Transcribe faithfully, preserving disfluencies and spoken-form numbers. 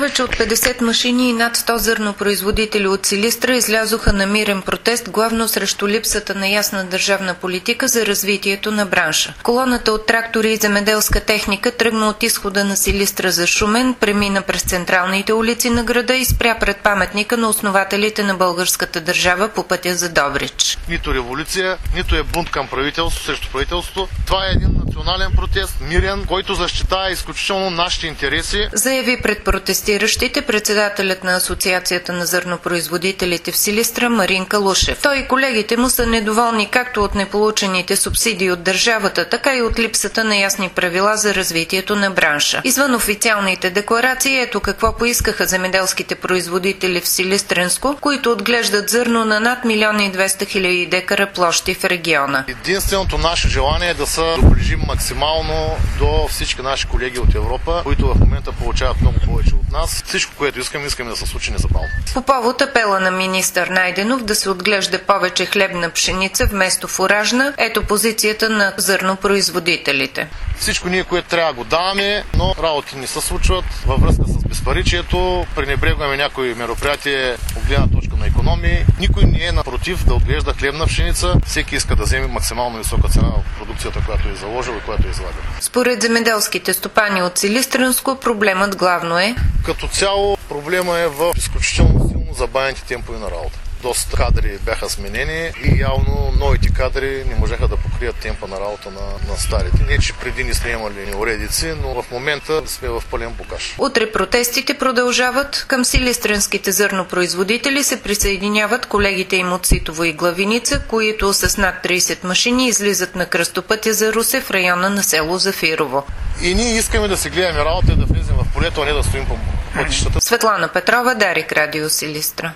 Повече от петдесет машини и над сто зърнопроизводители от Силистра излязоха на мирен протест, главно срещу липсата на ясна държавна политика за развитието на бранша. Колоната от трактори и земеделска техника тръгна от изхода на Силистра за Шумен, премина през централните улици на града и спря пред паметника на основателите на българската държава по пътя за Добрич. Нито революция, нито е бунт към правителството, срещу правителството. Това е един национален протест, мирен, който защитава изключително нашите интереси. Заяви пред протестиращите председателят на Асоциацията на зърнопроизводителите в Силистра Марин Калушев. Той и колегите му са недоволни както от неполучените субсидии от държавата, така и от липсата на ясни правила за развитието на бранша. Извън официалните декларации, ето какво поискаха земеделските производители в Силистренско, които отглеждат зърно на над милион и двеста хиляди декара площи в региона. Единственото наше желание е да се доближим максимално до всички наши колеги от Европа, които в момента получават много повече от нас. Всичко, което искаме, искаме да се случи незабавно. По повод апела на министър Найденов да се отглежда повече хлебна пшеница вместо фуражна, ето позицията на зърнопроизводителите. Всичко ние, което трябва да го даваме, но работи не се случват във връзка с безпаричието, пренебрегваме някои мероприятия от гледна точка на икономии. Никой не е напротив да отглежда хлебна пшеница, всеки иска да вземе максимално висока цена в продукцията, която е заложил и която е излагал. Според земеделските стопани от Силистренско, проблемът главно е: като цяло проблема е в изключително силно забавените темпове на работа. Доста кадри бяха сменени и явно новите кадри не можеха да покрият темпа на работа на, на старите. Не, че преди не сме имали уредици, но в момента сме в пълен букаш. Утре протестите продължават. Към силистренските зърнопроизводители се присъединяват колегите им от Ситово и Главиница, които с над трийсет машини излизат на кръстопътя за Русе в района на село Зафирово. И ние искаме да се гледаме работа и да влезем в полето, а не да стоим по пътищата. Светлана Петрова, Дарик, Радио Силистра.